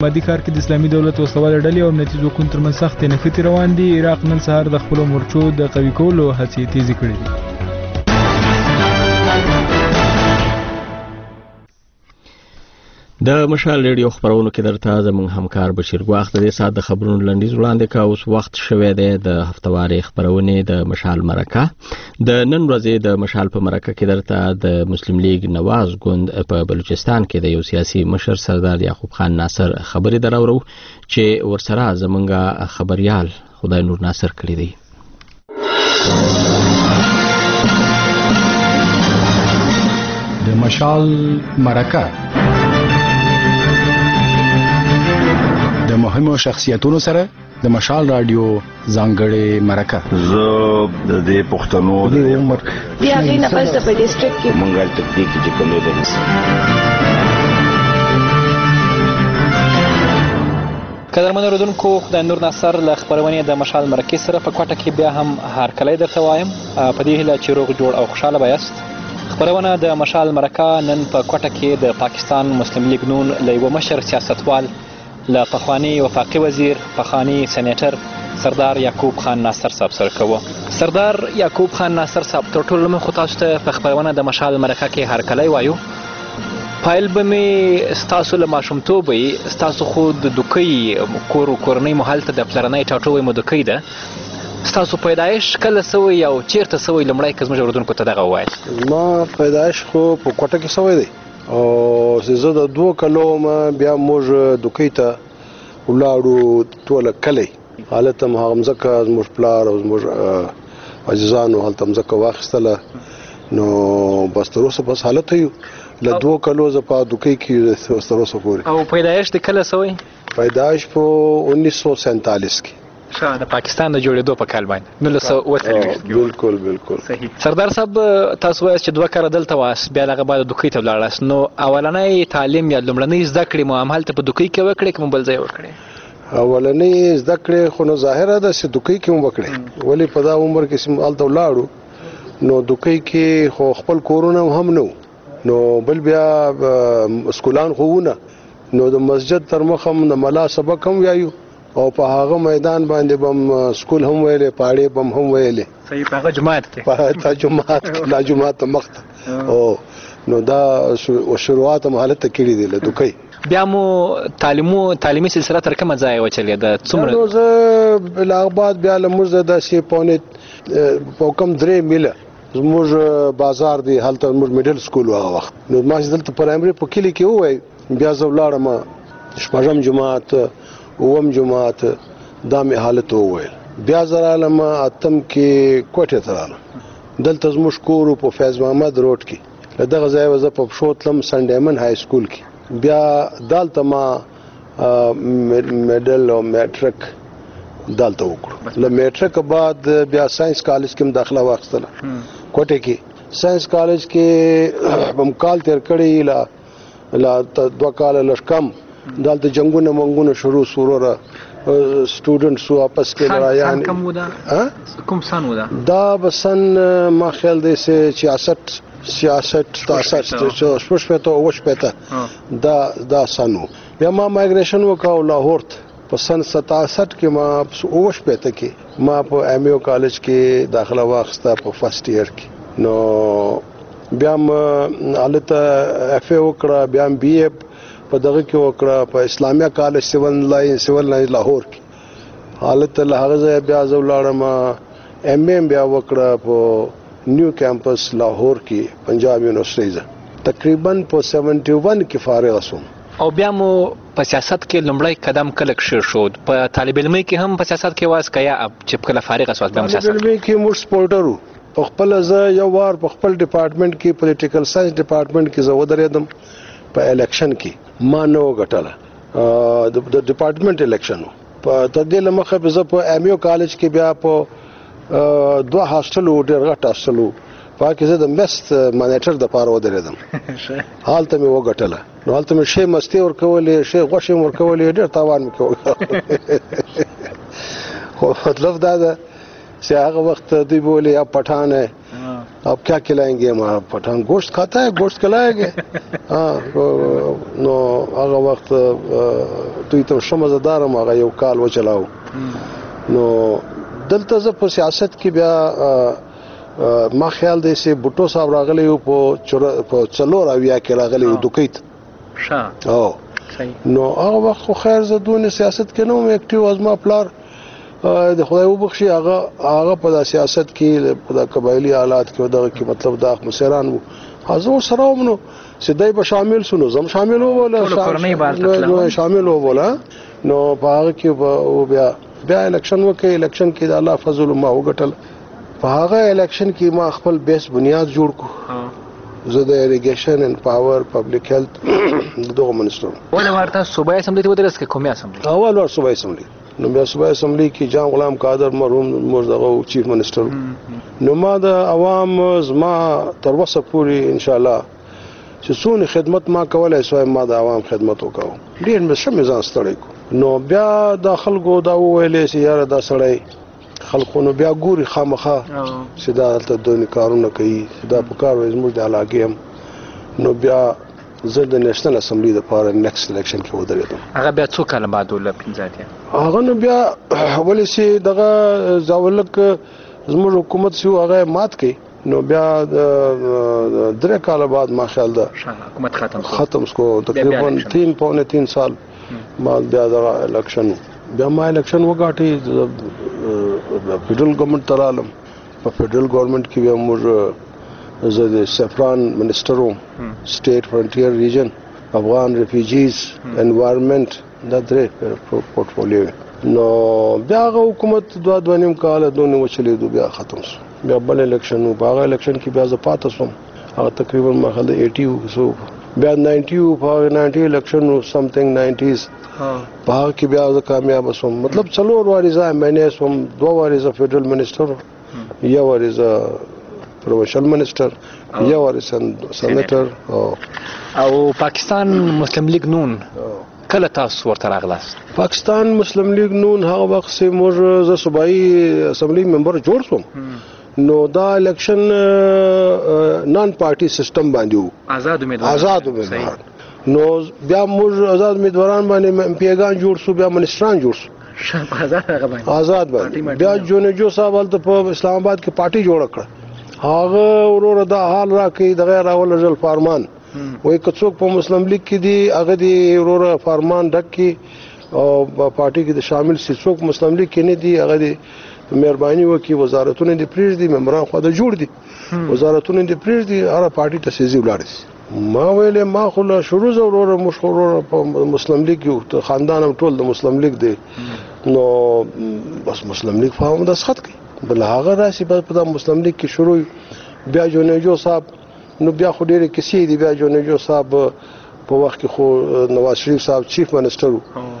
مادي ښار کې د اسلامي دولت وسلواله ډلې او امنیتي ځواکونو ترمنځ سختې نښتې روان دي. عراق نن سهار د خپلو مورچو د قوي کولو هڅې تیزې کړې دي. د مشال ریډیو خبرونو کې درته زموږ همکار بشیر ګواخ د دې ساعت د خبرونو لنډیز وړاندې کا. اوس وخت شوی دی د هفتوارې خبرونې د مشال مرکه. د نن ورځې د مشال په مرکه کې درته د مسلم لیگ نواز ګوند په بلوچستان کې د یو سیاسي مشر سردار یعقوب خان ناصر خبرې دراورو چې ورسره زمونږ خبريال خدای نور ناصر کړی دی. د مشال مرکه د مهمو شخصیتونو سره د مشال رادیو ځانګړې مرکه. زه د دې پښتنو د عمر بیا غي نه پس د ډیسټریکټ کې منګل تکتیک چې کوم دی قدرمن اوریدونکو، خدای نور ناصر له خبرونې د مشال مرکې سره په کوټه کې بیا هم هرکلی درته وایم. په دې هیله چې روغ جوړ او خوشاله بایاست. خبرونه د مشال مرکه نن په کوټه کې د پاکستان مسلم لیگ نون له یوه مشر سیاستوال له پخوانی وفاقي وزیر پخوانی سېنیټر سردار یعقوب خان ناصر صاحب سره کوو. سردار یعقوب خان ناصر صاحب تر ټولو لومړی خو تاسو ته په خبرونه د مشال مرکه کې هرکلی وایو. پایل به مې ستاسو له ماشومتوبه یې، ستاسو خو د دوکۍ کورنۍ مو هلته د پلرنۍ ټاټوبی مو دوکۍ ده. ستاسو پیدایش کله سوی او چیرته سوی لومړی که زموږ اورېدونکو ته دغه ووایاست. ما پیدایش خو په کوټه کې سوی دی او زه د 2 کلو ما بیا موږ دوکۍ ته ولاړو ټوله کلی. هلته هم هغه مځکه زموږ پلار او زموږ عزیزانو هلته مځکه واخیستله. نو بس تر اوسه بس هلته یو له 2 کلو زه په دوکۍ کې تر اوسه پورې. او پیدایش د کله سوی؟ پیدایش په 1947 کې د پاکستان د جوړېدو په کال باندې 1948 کې. بالکل بالکل صحیح. سردار صاحب تاسو وایاست چې 2 کاله دلته واست، بیا هغه بعد دوکۍ ته ولاړاست. نو اولنۍ تعلیم یا لومړنۍ زده کړې مو همهلته په دوکۍ کې وکړې که مو بل ځای وکړې؟ اولنۍ زده کړې خو نو ظاهره ده چې دوکۍ کې مو وکړې، ولې په دا عمر کې چې هلته ولاړو نو دوکۍ کې خو خپل کورونه هم نه نو بل بیا سکولان خو ونه نو د مسجد تر مخه د ملا سبق هم وایو او په هغه میدان باندې بم سکول هم ویلې، پاړې بم هم ویلې. صحیح. په هغه جماعت کې په جماعت کې لا جماعت ته مخته او نو دا شروعات هم حالت کړي دي له دوکۍ. بیا مو تعلیمي سلسله تر کومه ځای وچلېده؟ څومره؟ نو زه بلاغباد بیا له موږ داسې په کم 3 میله زموږ بازار دی، هلته موږ میډل سکول و هغه وخت. نو ما چې دلته پرایمري په کلي کې ووایي بیا زه ولاړم 6م جماعت 9م جماعت دا مې حالت وویل. بیا زه رالم 8م کې کوټې ته رالم. دلته زموږ کور په فیض محمد روډ کې له دغه ځایه زه په پښو تلم سنډیمن های سکول کې. بیا دلته ما میډل او میټرک دلته وکړو. له میټرک بعد بیا ساينس کالج کې داخله واخیستله کوټې کې. ساينس کالج کې بم کال تیر کړی لا 2 کال لشکم. دلته جنگونه منګونه شروع سوروره سټوډنټس واپس کې لړایان. کوم سن ودا؟ دا بسن ما خیال دی سه 66 دا سنو. بیا ما مایګریشن وکاو لاهور په سن 67 کې ما 68 کې ما په ایم یو کالج کې داخله واخسته په فرست ایئر کې. نو بیا ما الته اف ای وکړه، بیا بی ای په دغه کې وکړه په اسلامیه کالج سیول لاین لاهور کې. حالت له هغه ځای بیا زه ولاړم ایم ای بیا وکړه په نیو کیمپس لاهور کې پنجاب یونیورسيټي. تقریبا په 71 کې فارغ شوم. او بیا مو په سیاست کې لومړی قدم کله کښېښود شو؟ په طالب علمۍ کې هم په سیاست کې واست که یا چې کله فارغ شواست بیا هم سیاست؟ طالب علمۍ کې موږ سپورټر وو. په خپله زه یو وار په خپل ډپارټمنټ کې پولیټیکل ساینس ډپارټمنټ کې زه ودرېدم په الیکشن کې. ما نه وګټله د ډپارټمنټ الیکشن و. په تر دې له مخه زه په ایم یو کالج کې بیا په 2 هاسټل و، ډېر غټ هاسټل و. پاکه زه د میست مانیټر د پاره ودرېدم. حالته مې وګټله. نو حالته مې شی مستي ورکولې، شی غوښې ورکولې، ډېر تاوان مې کوي. خو مطلب دا ده چې هغه وخت دوی بولې یا پټان अब क्या खिलाएंगे, हमारा पठान गोश्त खाता है, गोश्त खिलाएंगे. نو هغه وخت دوی ته شمزدار ما هغه یو کال وچلاو. نو دلته زه په سیاست کې بیا ما خیال دی چې بوټو صاحب راغلی یو په څلور اویا کې راغلی یو دوکیت او نو هغه وخت خو خیر زه دونه سیاست کې نو اکټیو از ما پلار د خدای وبخشي هغه په سیاست کې په قبایلی حالات کې دغه کې مطلب دا مسیران وو حضور سره ومنو سیدای به شامل سونو زم شامل وو ولا شامل وو ولا نو هغه کې بیا الیکشن وکړي. الیکشن کې د الله فضل ما وګټل. په هغه الیکشن کې ما خپل بیس بنیاد جوړ کو. زه د اریګیشن اند پاور پبلک هیلث دغه منسټر ولا ورته صوبایي اسمبلی ته ودرس کې قومي اسمبلی اول ور صوبایي اسمبلی. نو بیا صوبایي اسمبلی کې جام غلام قادر مرحوم مرزغه چیف منسټر. نو ما د عوام زما تر وسه پوری ان شاء الله چې څونه خدمت ما کولای سوای ما د عوام خدمت وکاو. ډیر مې شمه ځان ستړی کو. نو بیا د خلکو دا ویلې چې یاره دا سړی خلکونو بیا ګوري خامخا چې دا ته دونی کارونه کوي دا په کار وایي زموږ د علاقې هم. نو بیا زه د نېشنل اسمبلی لپاره نیکسټ الیکشن کې ودرېدم. هغه بیا څو کاله بعد ول 15 هغه نو بیا ولې چې دغه ځاولک زموږ حکومت سیو هغه مات کړي. نو بیا 3 کاله بعد ما خیال ده حکومت ختم کو تقریبا 3.5 سال ما بیا دغه الیکشن بیا ما الیکشن وګاټي فیډرل ګورنمنت ترالم. په فیډرل ګورنمنت کې بیا موږ زه د سفران منسټر وم سټیټ فرنټیر ریجن افغان ریفیوجیز انوایرنمنت دا درې پورټفولیو. نو بیا هغه حکومت 2.5 کال دونه وچلیدو بیا ختم شو. بیا بل الیکشن و هغه الیکشن کې بیا زه پاتې شوم. هغه تقریبا ما خل 80 سو بیا 90 په 90 الیکشن و سمثینګ 90s په هغه کې بیا زه کامیاب شوم. مطلب څلور واري زه مینه سوم. 2 واري زه فیډرل منسټر یو واري زه پروینشل منسټر یو واري سېنیټر او پاکستان مسلم لیگ نون کله تاسو ورته راغلاست؟ پاکستان مسلم لیگ نون هغه وخت چې موږ زه صوبایي اسمبلی ممبر جوړ شوم. نو دا الیکشن نان پارټي سیستم باندې وو. آزاد امیدوار. نو بیا موږ آزاد امیدواران باندې پیغام جوړ شو. بیا منسټران جوړ شو. آزاد باندې بیا جونجو صاحب ولته په اسلام آباد کې پارټي جوړ کړه. هغه ورور دا حال را کوي د غیر اول رجل فارمان وای کڅوک په مسلم لیگ کې دی هغه دی ورور فارمان ډک کی او پارټي کې شامل سي. څوک مسلم لیگ کې نه دی هغه دی مهرباني وکي وزارتونه دي پریز دي ممبران خو دا جوړ دي وزارتونه دي پریز دي هر پارټي ته سيزي ولاړ دي. ما ویلې ما خو له شروع زورور مشهور په مسلم لیگ یو خاندان هم ټول د مسلم لیگ دی. نو بس مسلم لیگ فهم د سخت کی بل هغه راشي په مسلم لیگ کې شروع بیا جونجو صاحب. نو بیا خو ډېرې کیسې دي. بیا جونجو صاحب په وخت کې خو نواز شریف صاحب چیف منسټر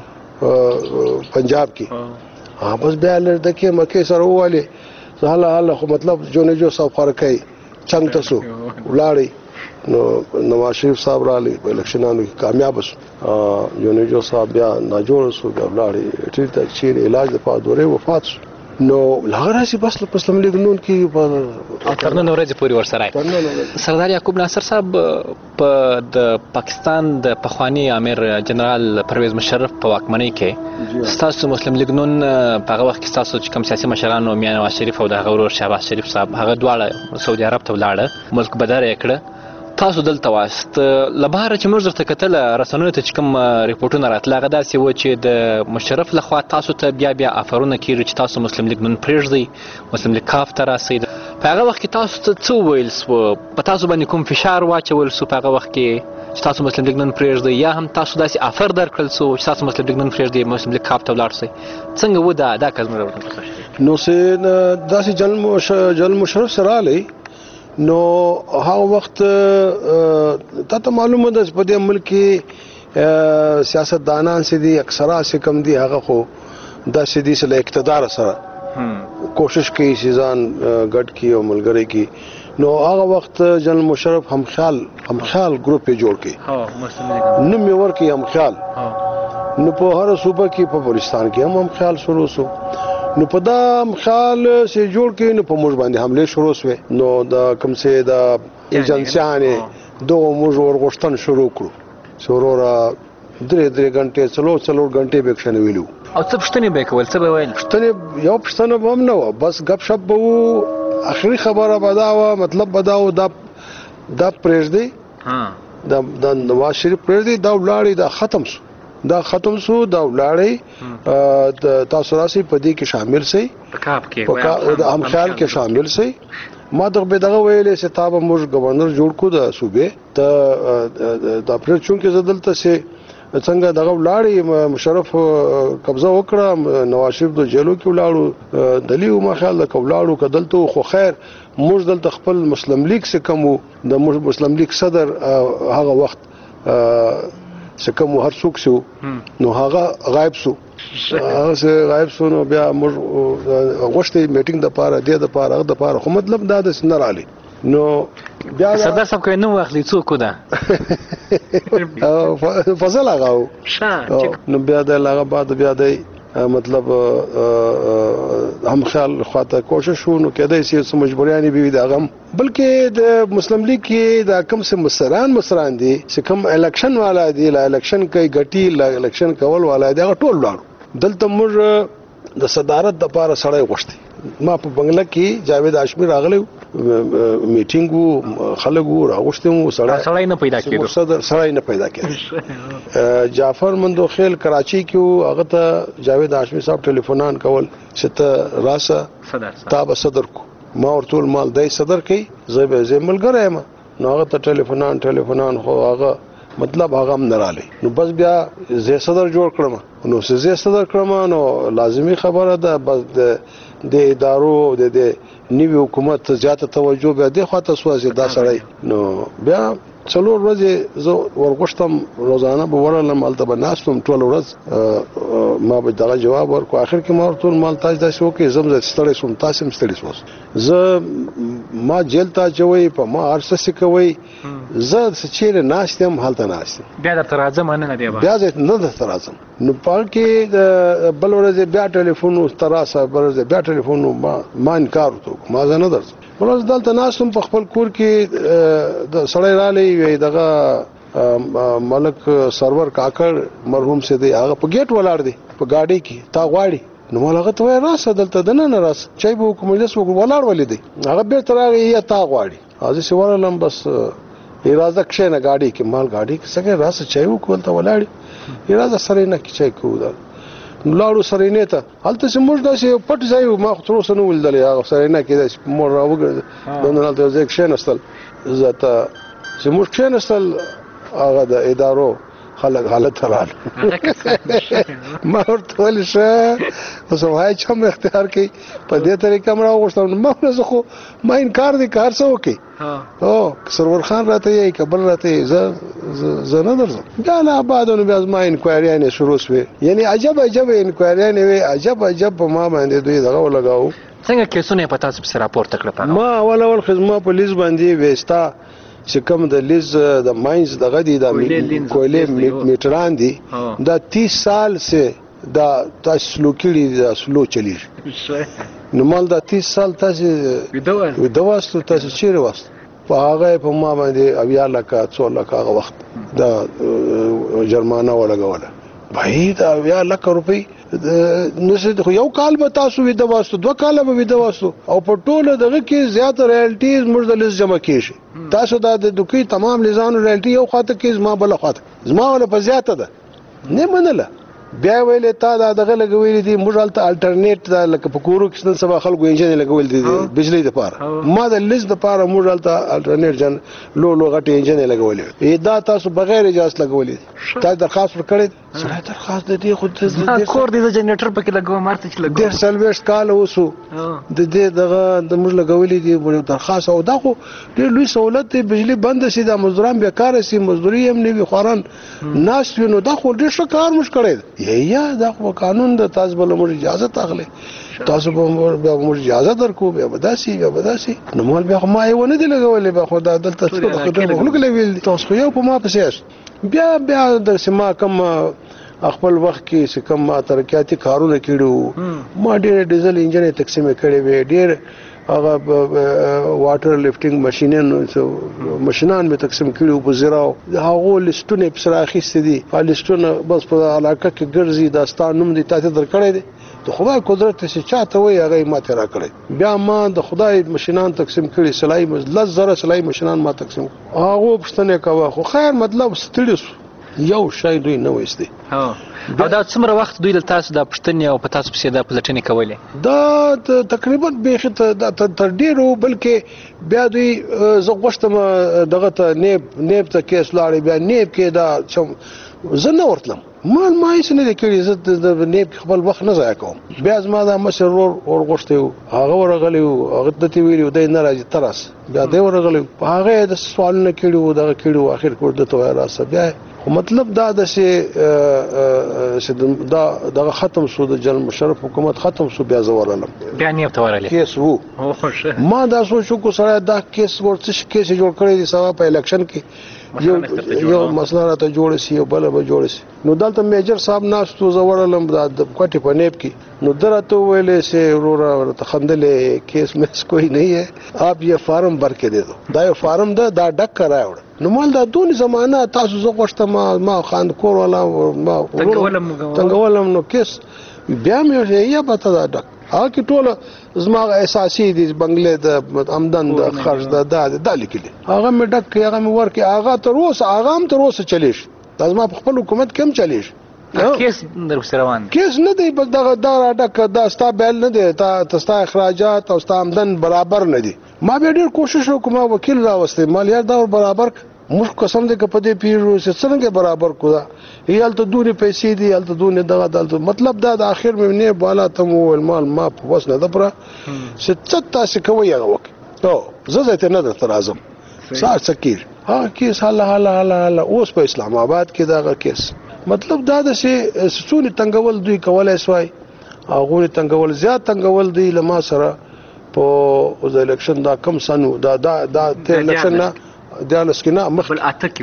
پنجاب کې بس بیا لړدکې مکه سره واله حالا خو مطلب جونجو صاحب خارکای څنګه تاسو ولاړی. نو نواز شریف صاحب رالی په الیکشنانو کې کامیاب شو. جونجو صاحب بیا ناجوړ شو بیا ولاړی ټیټ ته چیر علاج د پادورې وفات شو. نو هغه راشي بس په مسلم لیگ نون کې او تر نن ورځې پورې ورسره سردار یعقوب ناصر صاحب په د پاکستان د پخوانی امیر جنرال پرویز مشرف په واکمنۍ کې ستاسو مسلم لیگ نون په هغه وخت کې ستاسو چې کوم سیاسي مشران او میاں نواز شریف او د هغه ورور شهباز شریف صاحب هغه دواړه سعودي عرب ته ولاړه ملک بدر یې کړه. تاسو دلته واست لبهاره چې موږ درته کتل رسنیو ته چې کوم ریپورتونه راتله هغه داسې و چې د مشرف لخوا تاسو ته بیا افرونه کیږي چې تاسو مسلم لیگ نن پرېږدئ مسلم لیگ کاف ته راسئ. په هغه وخت کې تاسو ته څه وویل سوه؟ په تاسو باندې کوم فشار واچول سو په هغه وخت کې چې تاسو مسلم لیگ نن پرېږدئ یا هم تاسو داسې افر درکړل سو چې تاسو مسلم لیگ نن پرېږدئ مسلم لیگ کاف ته ولاړ سئ؟ څنګه و دا کزمره ورته نو سه داسې جنرال مشرف سره رالی. نو هغه وخت ته معلومه ده په دې ملک کې سیاستدانان سي دي اکثره سي کم دي هغه خو د سيدي سره اقتدار سره کوشش کوي چې ځان ګډ کی او ملګری کی. نو هغه وخت جنرال مشرف هم خیال ګروپ جوړ کړي نو مې ورکی هم خیال. نو په هر صوبه کې په بلوچستان کې هم خیال شروع شو. نو په دا خیال سي جوړ کې نو په موږ باندې حمله شروع شوه نو دا کوم سي دا ایجنسیانه دوه موږ ورغشتن شروع کړو شروع را 3 غنټه څلور غنټه به ښنه ویلو او څه پښتنې به کول څه به ویل پښتنې یو پښتنه به هم نه و بس غب شپ به اخري خبره بداوه مطلب بداو دا پرېږدي دا نواز شریف پرېږدي دا ولاړی دا ختم شو دا ولاړی تاسو راسي په دې کې شامل سي په د هم خیال کې شامل سي ما دغه ویلې چې تابه موږ گورنر جوړ کو د صوبې ته د اپریل چون کې زدلته سي څنګه دغه ولاړی مشرف قبضه وکړه نواز شریف د جیلو کې ولاړو دلیو ما خیال د کولاړو کدلته خو خیر موږ دلته خپل مسلم لیگ څخه کوم د مسلم لیگ صدر هغه وخت څخه کوم هر څوک شو نو هغه غایب شو نو بیا موږ غوښتي میټینګ د پاره د پاره خو مطلب دا د سنراله نو بیا صدر صاحب کوي نو واخلي څوک ده فضل هغه نو بیا د هغه بعد بیا د مطلب هم خیال خاطر کوشش شو نو کېدای شي چې مجبوریانی به د غم بلکې د مسلم لیگ کې دا کم سے مسران دي چې کم الیکشن والا دي لا الیکشن کوي غټي لا الیکشن کول والا دي ټول لاړو دلته موږ د صدارت د پاره سړی غوښتي ما په بنگله کې جاوید هاشمي راغلی میټینګ خلک راغوښتي سړی نه پیدا کېدو سړی نه پیدا کېدو جعفر مندوخیل کراچي کې هغه ته جاوید هاشمي صاحب ټلیفونان کول چې ته راسه تاب صدر کو ما ورته مال دای صدر کوي زه ملګری یم نو هغه ته ټلیفونان خو هغه مطلب هغه هم نراله نو بس بیا زه صدر جوړ کړم نو زه صدر کړم نو لازمی خبره ده بس د ادارو د نیوی حکومت زیاته توجه به د خاطر سوازي دا سړی نو بیا څلور ورځې زه ورغښتم روزانه به ورلم الته بناستم ټول ورځ ما به دغه جواب ورکو اخر کې ما ورته مال تاج دا شو کې زم ستړی سوم تاسو هم ستړی سوس زه ما جیل ته چوي په ما ارسه سکوي زه چې ناشتم حالت ناشتم بیا د ترازم نه دی بیا نه د ترازم نو پال کې بل ورځ بیا ټلیفون تراسه بل ورځ بیا ټلیفون ما انکار وکړ ما نه درځم ولز دلته ناسم په خپل کور کې د سړی رالی وي دغه ملک سرور کاکړ مرحوم سي دی هغه په گیټ ولاړ دی په گاډي کې تا غواړي نو مالغه ته راسه دلته دنه نه راس چای به کوملس ولاړ ولې دی هغه به ترغه یا تا غواړي ازي سي ورلم بس اراده کښنه گاډي کې مال گاډي کې څنګه راس چای وکول ته ولاړ اراده سره نه کی چای کوو لاړو سرینه ته هلته چې موږ داسې پټ ځای ما خو تر اوسه نه ولدل هغه سرینه کې داسې مور راوګرځي نن هلته ځای کښېنستل زه چې موږ کښېنستل هغه د ادارو خلک حالت راغله ما ورته ویل شه اوس وای چې هم اختیار کوي په دې طریقه مړه وغوښتم ما نه خو ما انکار دي کار څه وکي او سرور خان راته یې کبل راته زه نه درځم دا نه بعدونو بیا ما انکوایری نه شروع شوه یعنی عجب انکوایری نه وي عجب ما باندې دوی دغه ولګاو څنګه کیسونه په تاسو سره راپورته کړل ما اول خدمت پولیس باندې وستا چې کوم د لیز د ماینز دغه دي د کویلې میټران دي دا 30 سال سه دا تاسو سلو کړي دا سلو چلی نو مال دا 30 سال تاسو ودواسته تاسو چیرې واست په هغه په ما باندې اویا لکه 2 لکه هغه وخت دا جرمانه ولګوله بھائی دا اویا لکه روپی نو یو کال به تاسو ویده واسطو 2 کال به ویده واسطو او په ټوله دغه کې زیات رایلټیز موږ د لیست جمع کیږي تاسو دا د دوکي تمام لیزانو رایلټي یو خاطر کې زما بل خاطر زما ولا په زیاته ده نه منله بیا ویلې تا دا دغه لګوي دي موږ الته الټرنیټ دا لکه په کورو کې سبا خلکو انجن لګول دي بجلی د پاره ما د لیست د پاره موږ الته الټرنیټ جن لو غټي انجن لګولې دا تاسو بغیر اجازه لګولې تا درخواست ورکړې سره درخواست دي خو د کور د جنریټر پکې لګو مارته چې لګو ډېر سلويش کال وسو د دې دغه د موږ لګولې دي درخواست او دا خو ډېر لوی سہولت دی بجلی بند شي دا مزدوران بیکار شي مزدوري هم نه وي خوران ناس نو دا خو ډېر ښه کار مش کړی یا دا خو قانون د تاسو بل مور اجازه تاغله تاسو به مور اجازه درکو بیا بداسي نو مول بیا ما یې ونه دی لګولې به خدا دلته څه خلک لوي تاسو خو یو په ما پسې بیا د سما کم خپل وخت کې چې کوم ما ترقیاتي کارونه کړي ما ډېر ډیزل انجن تقسیم کړي وي ډېر هغه واټر لفټینګ ماشینان به تقسیم کړي په زراو هغه لیستونه په سره اخیستې دي هغه لیستونه بس په علاقه کې ګرځي داستان نوم دي تاسو درکړی دي د خدای قدرت چې چاته وي هغه ماته را کړی بیا ما د خدای ماشینان تقسیم کړي سلای لزره سلای ماشینان ما تقسیم هغه پښتنه کاوه خو خیر مطلب ستړي یو شای دوی نه وېستي او دا څومره وخت دوی تاسو د پښتنې او په تاسو پسې د پلټنې کولې دا تقریبا به تر ډیرو بلکې بیا دوی زه غوښتم دغه ته نیب ته کیس لاړې بیا نیب کې دا زه نه ورتلم ما هیڅ نه کړی زه د نیب خپل وخت نه ضایع کوم بیا زما دا مشر ور غوښته هغه ورغلی هغه د تی ویلو د نه راځي ترس بیا دی ورغلی هغه د سوال نه کړو دغه کړو اخر کو د تو راسه بیا خو مطلب دا د چې دا دغه ختم شو د جنرال مشرف حکومت ختم شو بیا زورلم بیا نیب ته ورغلی کیس وو ما دا سوچو کو سره دا کیس ورڅ کیس جوړ کړی دی سبا په الیکشن کې یو مسله راته جوړ شي او بل به جوړ شي نو دلته میجر صاحب ناستو زورلم د کوټې په نیب کې نو درته ویلې سه ورور ته خندلې کیس مس کوئی نہیں ہے آپ یہ فارم بھر کے دے دو دا یو فارم دا ډک کراوړ نو مال دا دون زمانہ تاسو زه غوښتم ما خان کور ولا ما تنګولم نو کیس بیا مې یا پته دا ډک هغه کې ټول زما اساسي دي بنگله د آمدن د خرج د لیکلي هغه مې ډک هغه مې ورکه هغه تر اوسه چلیش لازم په خپل حکومت کم چلیش کیس در روان کیس نه دی بس دا ډک دا ستا بیل نه دی تاسو اخراجات او ستا آمدن برابر نه دي ما به ډیر کوشش وکم وکیل راوستي مالیات دا برابر مخ قسم دې کپه دې پیرو څنګه برابر کو دا یال ته دونه پیسې دي یال ته دونه دغه دلته مطلب دا د اخر مې نه بالا تم المال ما وس نه دبره ست تاسو کوي هغه وخت او زه ته نه در اعظم سار سکیر ها کیس حالا اوس په اسلام آباد کې دا کیس مطلب دا د سونی تنګول دوی کولای سوای هغه تنګول زیات تنګول دی لما سره په د الیکشن دا کم سنو دا ته الیکشن نه د لسکنا مخ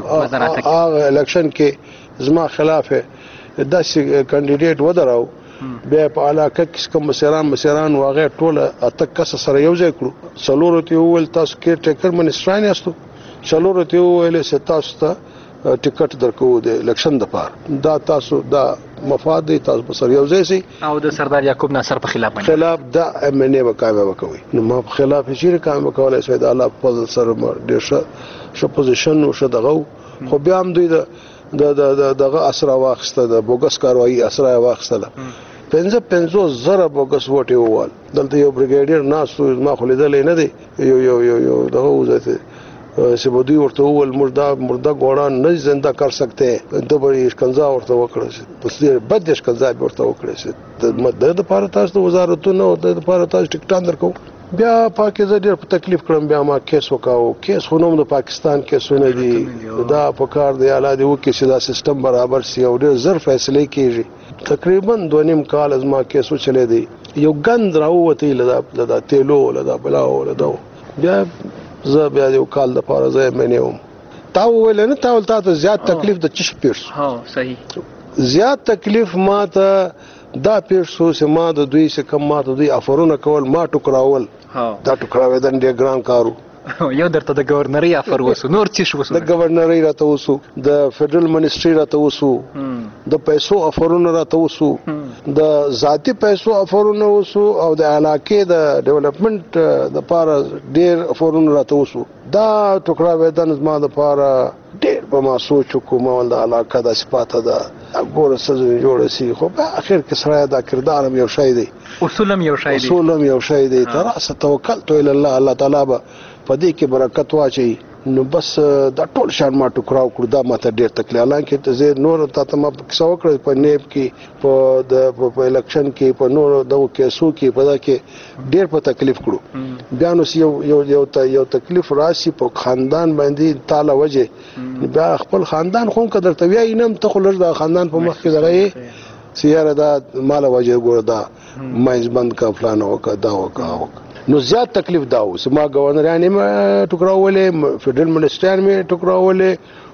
هغه الیکشن کې زما خلاف دا کاندیدټ ودراو بیا په علاقه کې کوم مسیران واغې ټوله اتک کس سره یو ځای کړو څلورو ته ویل تاسو کې ټیکر منسټران یاستو څلورو ته ویل چې تاسو ته ټیکټ درکو د الیکشن د پار دا تاسو دا مفاد دی تاسو په سر یو ځای سي او د سردار یعقوب ناصر په خلاف دا ام ان ای وکاوه وکوي نو ما په خلاف شي کار وکولای سي د الله په فضل سره ډیر ښه پوزیشن او ښه دغه خو بیا هم دوی دغه اسرا واخسته د بوګس کاروایی اسرا واخسته 55 زره بوګس وټي ووال دلته یو بریګیډیر ناسو ما خلیدل نه دی یو دغه وځي سبودی ورته ول مردا ګوړه نه زنده کر سکتے د بری اشکنزا ورته وکړه پس دې بد اشکنزا ورته وکړه د لپاره تاسو وزارتونو د لپاره تاسو ټیکټان درکو بیا پاکستان ډېر په تکلیف کړم بیا ما کیس وکاو کیس خو نوم د پاکستان کیسونه دي دا په کار دی اعلی دی وکي چې دا سیستم برابر سی او ډېر زر فیصله کیږي تقریبا 2.5 کال از ما کیسو چلے دی یو غند راوته لدا تیلو لدا بلاو لدا بیا زه بیا یو کال د پاره زه منیوم تا ویل نه تا زیات تکلیف د چش پیرس ها صحیح زیات تکلیف ما ته دا پیرسو چې ما د دوی څخه کم ما ته دوی افرونه کول ما ټکراول دا ټکراوې د ډیر ګران کارو یو درته د گورنري افر وسو نور څه شو د گورنري راته وسو د فدرل منسټري راته وسو د پیسو افرونه راته وسو د ذاتی پیسو افرونه وسو او د علاقې د ډیولپمنٹ د پاره ډیر افرونه راته وسو دا ټکراوې د نظم د پاره ډیر په ما سوچ کوم ول د علاقې د صفاته ده ګوره سزا جوړ شي خو په اخر کې سره دا کردار یو شی دی اصولم یو شی دی تر اسه توکل تو الله تعالی په دې کې برکت واچي نو بس دا ټول شان ما ټکراو کړ دا ماته ډیر تکلیف حالانکه ته زه نور ته ما څو کړ په نیب کې په الیکشن کې په نور دغه کیسو کې په دا کې ډیر په تکلیف کړو بیا نو یو تکلیف راشي په خاندان باندې تعالی وجه بیا خپل خاندان خو قدر تویا اینم ته خلر دا خاندان په مخ کې دغه سیاره دا مال وجه ګور دا مایز بند کا فلان وکا دا وکا نو زیات تکلیف داو سما گورنران ما ټکراولې فدرل منسټر می ټکراولې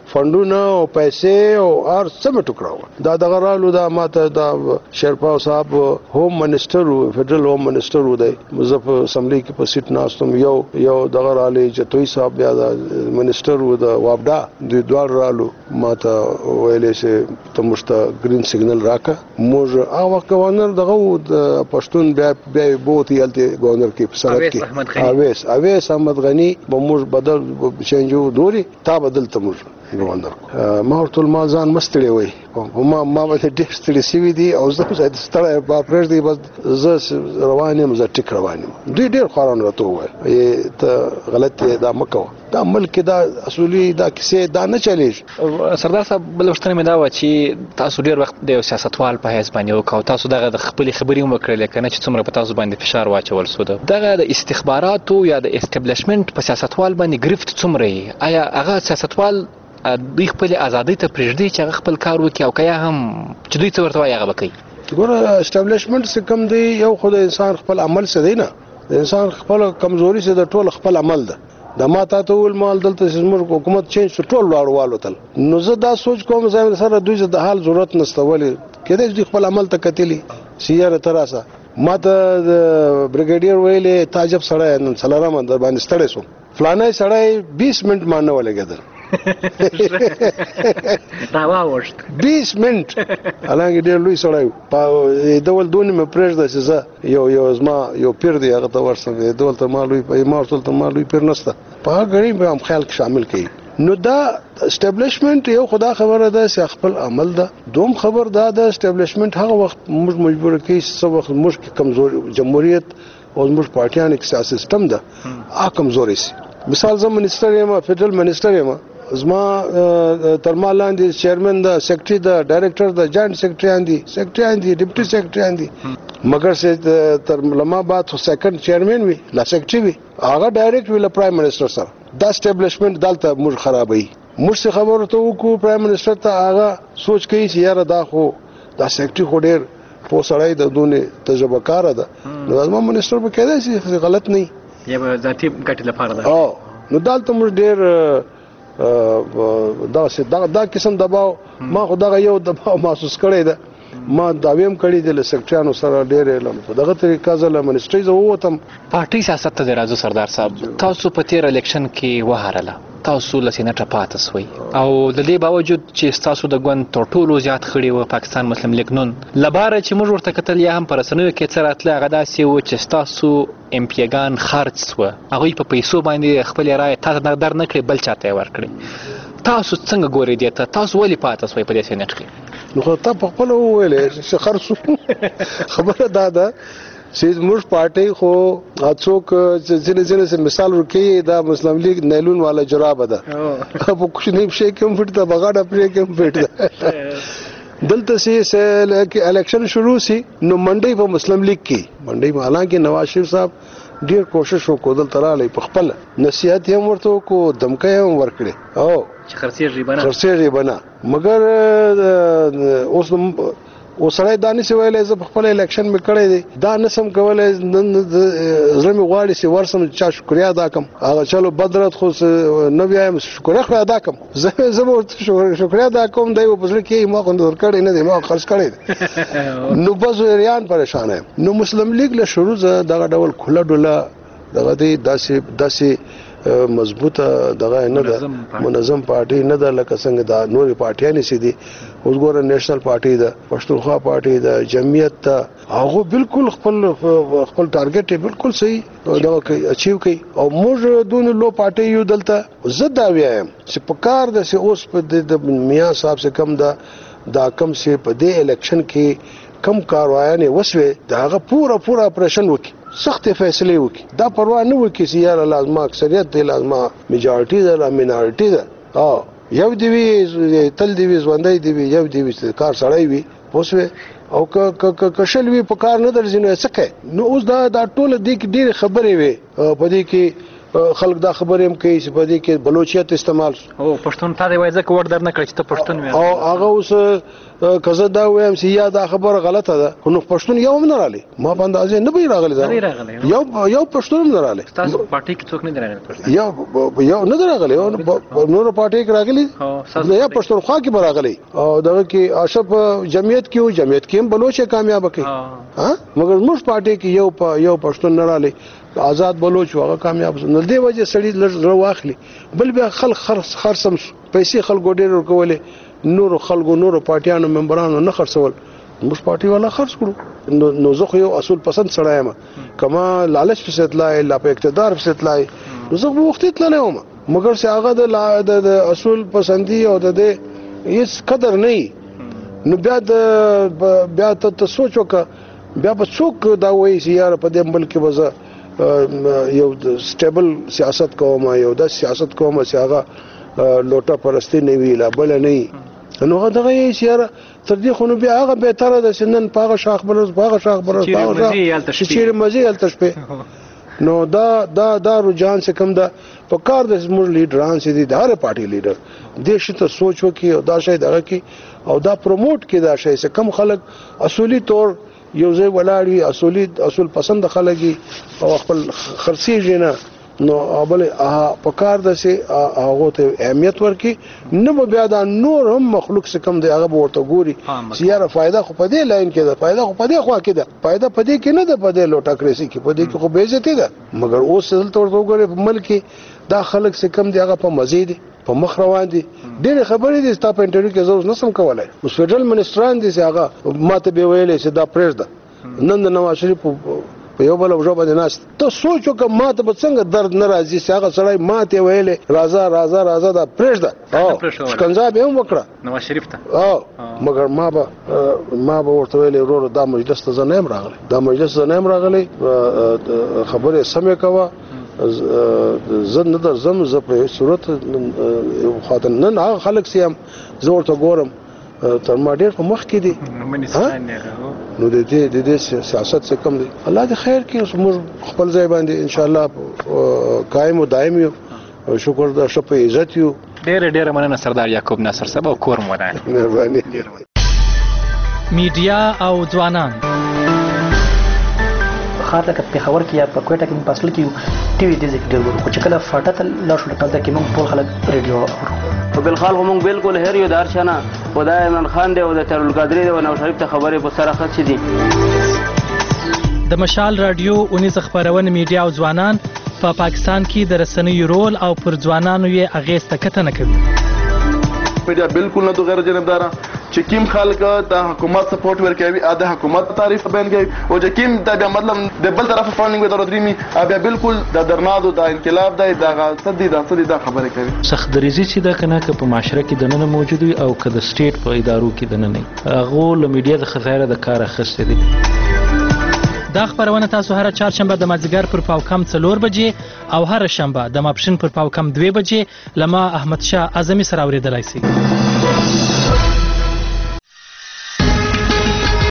فندونه او پیسې او هر څه مې ټکراوه دا دغه رالو دا ماته دا شیرپاو صاحب هوم منسټر و فدرل هوم منسټر و دی زه په اسمبلی کې په سیټ ناستم یو دغه رالي جتوي صاحب بیا دا منسټر و د وابډا دوی دوه رالو ماته ویلې چې ته مشته گرین سیګنل راکا موږ هغه وخت گورنر دغه د پښتون بیا بوت یلته گورنر کې په سرحد کې اویس احمد غنی به موږ بدل چینجو دوري تا بدل ته موږ ګورنر ما ورته ما ځان مستړی وای ما به ډېر ستړی شوی دی او زه ستړی په پرېږ دی بس زه روان یم زه ټیک روان یم دوی ډېر خواران راته وویل ته غلط دا مه کوه دا ملک دا اصولي دا کیسې دا نه چلیږي سردار صاحب بل وختونه مې دا و چې تاسو ډېر وخت د یو سیاستوال په حیث باندې وکړو تاسو دغه د خپلې خبرې هم وکړلې که نه چې څومره په تاسو باندې فشار واچول سو دغه د استخباراتو یا د اسټبلیشمنټ په سیاستوال باندې ګرفت څومره یې آیا هغه سیاستوال دوی خپل ازادۍ ته پرېږدي چې هغه خپل کار وکړي او که یا هم چې دوی څه ورته وایي هغه به کوي ګوره اسټبلیشمنټ څه کم دی یو خو د انسان خپل عمل څه دی نه د انسان خپل کمزوري څه د ټول خپل عمل ده د ما تا ته ول مال دلته زموږ حکومت چینج ټول واړوالو تل نو زه دا سوچ کوم زموږ سره دوی د حال ضرورت نشته ولې کله چې خپل عمل ته کتلی سیاره تراسه ما ته د بریګیډیر ویلې تاجب سړی نن سلام در باندې ستړی سو فلانه سړی 20 منټ مانه ولګیدل راوښت 20 منټ الانګ ډېر لوی سړی په ډول دونی مې پرېږده چې زه یو زما یو پیر دی هغه ته ورسم دی ډول ته مالوي په مارتل ته مالوي پیر نشته په غړي به هم خیال شامل کړي نو دا اسټابلیشمنت یو خدا خبره ده چې خپل عمل ده دوم خبر دا ده اسټابلیشمنت هغه وخت موږ مجبور کړي چې وخت موږ کمزور جمهوریت او موږ پارټیان کې سیاسي سیستم ده کمزوري سي مثال زم منسٹر یم فدرل منسٹر یم زما ترما لاندې چیرمن دا سیکرټری دا ډایریکټر دا جاینټ سیکرټری اندي ډیپټي سیکرټری اندي مگر سے تر لما بعد سیکنډ چیرمن وی لا سیکرټری وی هغه ډایریکټ وی ل پرایم منسٹر سره دا اسټابلیشمنت دالته موږ خرابوي موږ خبره ته وکړو پرایم منسٹر ته هغه سوچ کوي چې یاره دا خو دا سیکرټری خو ډیر په سړی د دونه تجربه کار ده نو زما منسٹر به کېدای شي غلط نه یا به ذاتی ګټه لپاره ده نو دالته موږ ډیر دا قسم دباو ما خو دغه یو دباو محسوس کړی ده ما داویم کړی د سیکرټریانو سره ډېر علم په دغه طریقه زله منسټري زه ووتم پارټي سیاست ته راځو سردار صاحب تاسو په تیر الیکشن کې وهارله تاسو لسینټه پاتې سوی او د دې باوجود چې تاسو د ګوند تر ټولو زیات خړی و پاکستان مسلم لیگ نون لباره چې موږ ورته کتل یا هم پر رسنیو کې څه راتله هغه داسې و چې تاسو امپیګان خرڅ سوه هغوی په پیسو باندې خپل رایې تاسو نقدر نه کړې بل چاته یې ورکړې تاسو څنګه ګورئ دې ته تاسو ولې پاتې سوی په دې سینټ کې نو خو تا په خپل وویلې چې خرڅو خبره دا ده چې موږ پارټي خو اڅوک ځینې مثال ورکړي دا مسلم لیگ نیلون والا جراب ده په کوشنی شي کوم فټ ته بغاډه پرې کوم فټ ده دلته سي الیکشن شروع سي نو منډي په مسلم لیگ کې منډي حالانکه نواز شریف صاحب ډیر کوشش وکړ دلته په خپل نصيحت هم ورته کو دمکه هم ورکړي او خرڅي بنا مگر اوس سړی دا نشي ویلی زه په خپل الیکشن مې کړی دی دا نسم کولی نن زړه مې غواړي چې ورسم چا شکریا ادا کړم هغه چلو بدرت خو نه بیایم شکریا خو ادا کړم زه به ورته شکریا ادا کوم دی په زړه کې ما خو ورکړی نه دی ما خرڅ کړی دی نو بس ریان پریشان یم نو مسلم لیگ له شروع دغه ډول کھله ډوله دغه دی داسې مضبوطه دغه نه ده منظم پارټي نه ده لکه څنګه دا نورې پارټیانې سي دي اوس ګوره نیشنل پارټي ده پښتونخوا پارټي ده جمعیت ده هغه بالکل خپل ټارګټ بالکل صحیح دا کوي اچیو کوي او موږ دونه لو پارټي یو دلته زه دا وایم چې په کار د اوس په د میاں صاحب سے کم دا کم سي په دې الیکشن کې کم کاروایانه وسوي داغه پورا اپریشن وکي سخت فیصله وکي دا پروا نه وکي چې یار لازم اکثریت دی لازم میجارټي ده مینارټي ده یو دی وی تل دی وی ژوندۍ دی وی یو دی وی کار سړی وی پوسوي او کشل وی په کار نه درځنه څه نو اوس دا ټوله د ډېر خبرې وي په دې کې خلک دا خبرې هم کوي چې په دې کې بلوچیت استعمال او پښتون ته دی وایي ځکه ور در نه کړی چې ته پښتون وې او هغه اوس کزه دا وایم چې یا دا خبره غلطه ده نو پښتون یو هم نه رالی ما په اندازې نه به راغلی یو پښتون هم نه رالی تاسو پارټي کې څوک نه راغلی یو نه راغلی نور پارټي کې راغلی یا پښتونخوا کې راغلی او دغه کې اشرف جمعیت کې هم بلوچ کامیاب کړي ها مګر موږ پارټي کې یو پښتون نه رالی آزاد بلوچ هغه کامیاب نه دی وجه سړی لږ واخلي بل بیا خلک خرڅم پیسې خلکو ډېر ورکولې نور خلکو نور پارټیانو ممبرانو نه خرڅول موږ پارټي والا خرڅ کړو نو زه خو یو اصول پسند سړی یم کما لالچ په ستلای لا په اقتدار په ستلای نو زه وخت تللی وم مګر چې هغه د اصول پسندي او د هیڅ قدر نه نو بیا ته سوچ وکړه بیا په څوک دا وایي چې یار په دې ملک کې وزه یو سټیبل سیاست کوم یو د سیاست کوم چې هغه لوټه پرستی نه وی لا بل نه نو هغه دغه یې سیاره تر دې خو نو بیا هغه به تر د سنن پاغه شاخ برز چې مزي التشبه نو دا رجحان څخه کم ده په کار د زموږ لیډران چې دي د هر پارټي لیډر د شته سوچ وکي او دا شی دغه کی او دا پروموټ کی دا شی څخه کم خلک اصولي طور یو ځای ولاړی اصول پسند خلګي او خپل خرسي نه نو اول په کار د سي هغه ته اهمیت ورکي نو بیا دا نور هم مخلوق څخه کم دی هغه ورته ګوري چې یاره فائدہ خو په دې لاین کې ده فائدہ خو په دې خوا کې ده فائدہ په دې کې نه ده په دې لوټاکراسي کې په دې کې خو به عزت ده مګر اوس دلته ورته وګوري په ملک دا خلک څخه کم دی هغه په مزید په مخ روان دي ډېر خبرې دي ستا په انټرویو کې زه نسم کولای اوس فدرال منسټران دي چې هغه ماته به ویلې چې دا پریزده نن د نواز شریف په یو بل وجو باندې ناست ته سوچ وکړه ماته به څنګه درد ناراضي چې هغه سړی ماته ویلې راځه دا پریزده او شکنجه به هم وکړه نواز شریف ته مګر ما به ورته ویلې ورور دا مجلس ته زه نه یم راغلی خبرې سمې کوه زه نه درځم زه په صورت خاطر نن هغه خلک سیم زه ورته ګورم تر ما ډېر په مخ کې دي نو د دې سیاست څخه کم دي الله دې خیر کړي موږ خپل ځای باندې ان شاء الله قائم او دائم یو شکر د شپه عزت یو ډېر مننه سردار یعقوب ناصر صاحب او کور مودان مهرباني میډیا او ځوانان خاطر کې پیښور کې یا په کوټه کې په اصل کې ټي وي دې ذکر ورو چې کله فاټه ته لا شو ټکل کې موږ ټول خلک ریډیو او بل خلک موږ بالکل هر یو دارشنه خدای عمران خان دی او د ترول قادری او نو شریف ته خبره په سره خط دي د مشال رادیو 19 خبرونه میډیا او ځوانان په پاکستان کې د رسنیو رول او پر ځوانانو یې اغیز تکته نه کوي میډیا بالکل نه غیر جانبدار چې کیم خلک د حکومت سپورټ ورکوي د حکومت تعریف بیان کوي او چې کیم د مطلب د بل طرف فاندینګ به درودريمي بیا بالکل د درنادو د انقلاب د صدې د خبره کوي سخت دریزي چې د کنه په معاشره کې د نن موجود وي او که د سټیټ په ادارو کې د نن هغه له میډیا د خزایره د کار اخیسته دي دا خبرونه تاسو هر چهارشنبه د مازیګر پر پاوکم 4 بجې او هر شنبه د ماپښین پر پاوکم 2 بجې لما احمد شاه اعظمي سره اوریدلای شئ